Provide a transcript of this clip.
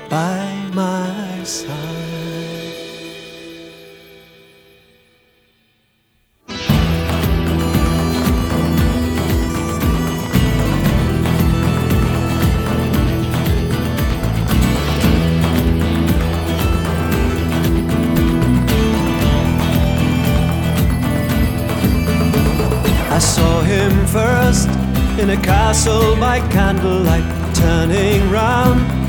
by my side. I saw him first in a castle by candlelight, turning round